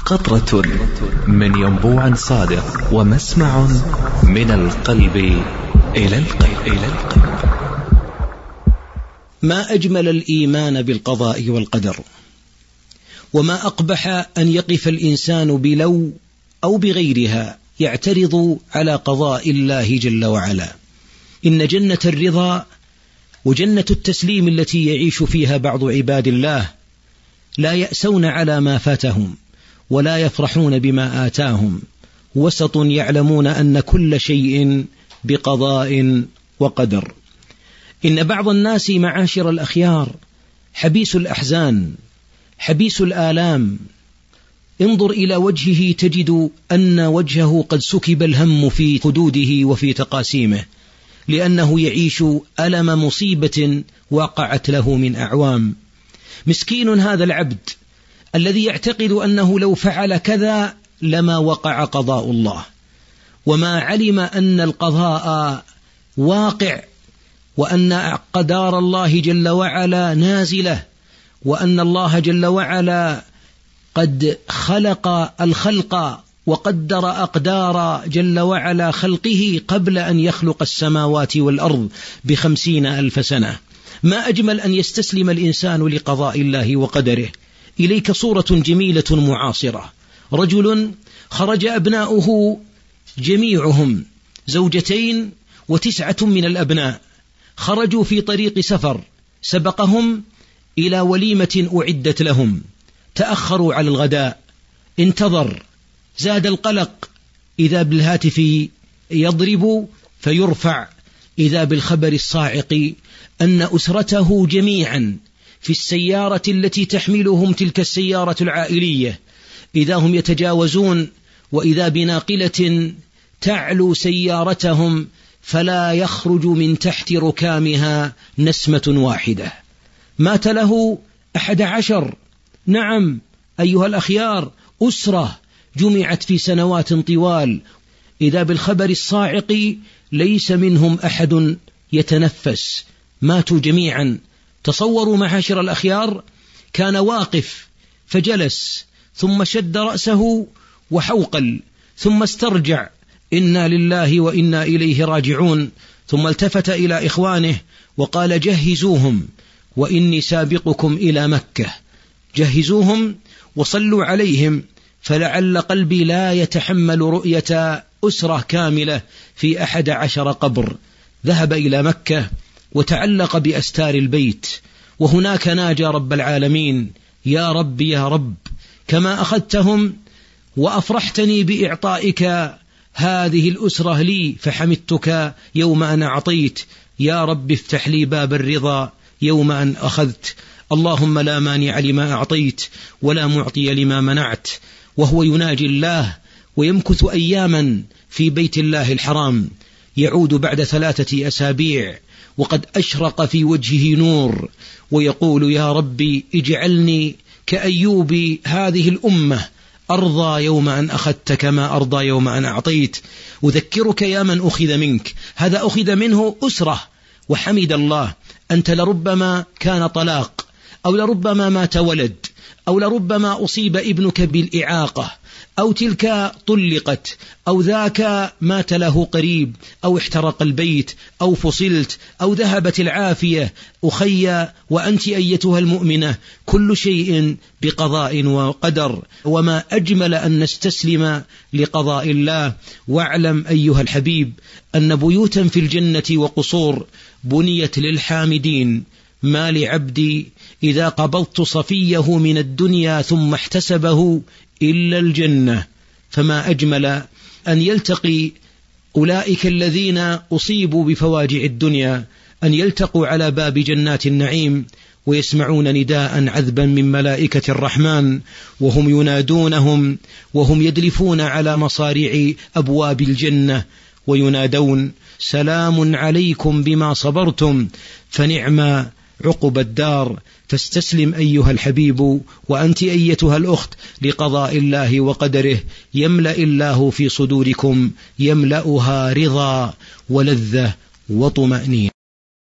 قطرة من ينبوع صادق ومسمع من القلب إلى القلب. ما أجمل الإيمان بالقضاء والقدر، وما أقبح أن يقف الإنسان بلو أو بغيرها يعترض على قضاء الله جل وعلا. إن جنة الرضا وجنة التسليم التي يعيش فيها بعض عباد الله لا يأسون على ما فاتهم ولا يفرحون بما آتاهم، وسط يعلمون أن كل شيء بقضاء وقدر. إن بعض الناس معاشر الأخيار حبيس الأحزان، حبيس الآلام، انظر إلى وجهه تجد أن وجهه قد سكب الهم في خدوده وفي تقاسيمه، لأنه يعيش ألم مصيبة وقعت له من أعوام. مسكين هذا العبد الذي يعتقد أنه لو فعل كذا لما وقع قضاء الله، وما علم أن القضاء واقع، وأن أقدار الله جل وعلا نازلة، وأن الله جل وعلا قد خلق الخلق وقدر أقدار جل وعلا خلقه قبل أن يخلق السماوات والأرض ب50,000 سنة. ما أجمل أن يستسلم الإنسان لقضاء الله وقدره. إليك صورة جميلة معاصرة، رجل خرج أبناؤه جميعهم 2 و9 من الأبناء، خرجوا في طريق سفر، سبقهم إلى وليمة أعدت لهم، تأخروا على الغداء، انتظر، زاد القلق، إذا بالهاتف يضرب فيرفع، إذا بالخبر الصاعق أن أسرته جميعا في السيارة التي تحملهم، تلك السيارة العائلية، إذا هم يتجاوزون، وإذا بناقلة تعلو سيارتهم فلا يخرج من تحت ركامها نسمة واحدة. مات له 11. نعم أيها الأخيار، أسرة جمعت في سنوات طوال، إذا بالخبر الصاعق ليس منهم أحد يتنفس، ماتوا جميعا. تصوروا معاشر الأخيار، كان واقف فجلس، ثم شد رأسه وحوقل، ثم استرجع، إنا لله وإنا إليه راجعون، ثم التفت إلى إخوانه وقال جهزوهم وإني سابقكم إلى مكة، جهزوهم وصلوا عليهم، فلعل قلبي لا يتحمل رؤية أسرة كاملة في 11 قبر. ذهب إلى مكة وتعلق بأستار البيت، وهناك ناجى رب العالمين: يا رب يا رب، كما أخذتهم وأفرحتني بإعطائك هذه الأسرة لي فحمدتك يوم أن أعطيت، يا رب افتح لي باب الرضا يوم أن أخذت، اللهم لا مانع لما أعطيت ولا معطي لما منعت. وهو يناجي الله ويمكث أياما في بيت الله الحرام، يعود بعد 3 أسابيع وقد أشرق في وجهه نور، ويقول: يا ربي اجعلني كأيوب هذه الأمة، أرضى يوم أن أخذت كما أرضى يوم أن أعطيت. أذكرك يا من أخذ منك، هذا أخذ منه أسرة، وحمد الله. أنت لربما كان طلاق، أو لربما مات ولد، أو لربما أصيب ابنك بالإعاقة، أو تلك طلقت، أو ذاك مات له قريب، أو احترق البيت، أو فصلت، أو ذهبت العافية. أخي وأنت أيتها المؤمنة، كل شيء بقضاء وقدر، وما أجمل أن نستسلم لقضاء الله. واعلم أيها الحبيب أن بيوتا في الجنة وقصور بنيت للحامدين، ما لعبدي إذا قبضت صفيه من الدنيا ثم احتسبه إلا الجنة. فما أجمل أن يلتقي أولئك الذين أصيبوا بفواجع الدنيا، أن يلتقوا على باب جنات النعيم ويسمعون نداء عذبا من ملائكة الرحمن، وهم ينادونهم وهم يدلفون على مصاريع أبواب الجنة، وينادون: سلام عليكم بما صبرتم فنعم عقب الدار. فاستسلم أيها الحبيب وأنت أيتها الأخت لقضاء الله وقدره، يملأ الله في صدوركم، يملأها رضا ولذة وطمأنينة.